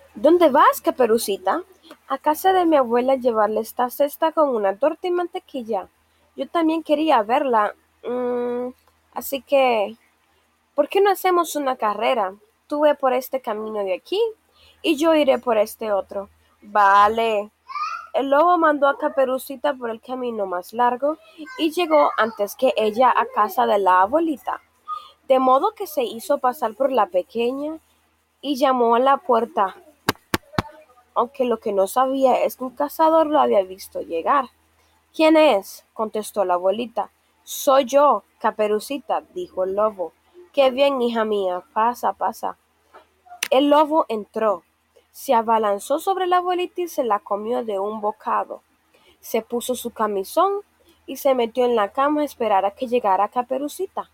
¿Dónde vas, Caperucita? A casa de mi abuela a llevarle esta cesta con una torta y mantequilla. Yo también quería verla. Así que, ¿por qué no hacemos una carrera? Tú ve por este camino de aquí y yo iré por este otro. Vale. El lobo mandó a Caperucita por el camino más largo y llegó antes que ella a casa de la abuelita, de modo que se hizo pasar por la pequeña y llamó a la puerta, aunque lo que no sabía es que un cazador lo había visto llegar. ¿Quién es? Contestó la abuelita. Soy yo, Caperucita, dijo el lobo. Qué bien, hija mía, pasa, pasa. El lobo entró, se abalanzó sobre la abuelita y se la comió de un bocado. Se puso su camisón y se metió en la cama a esperar a que llegara Caperucita.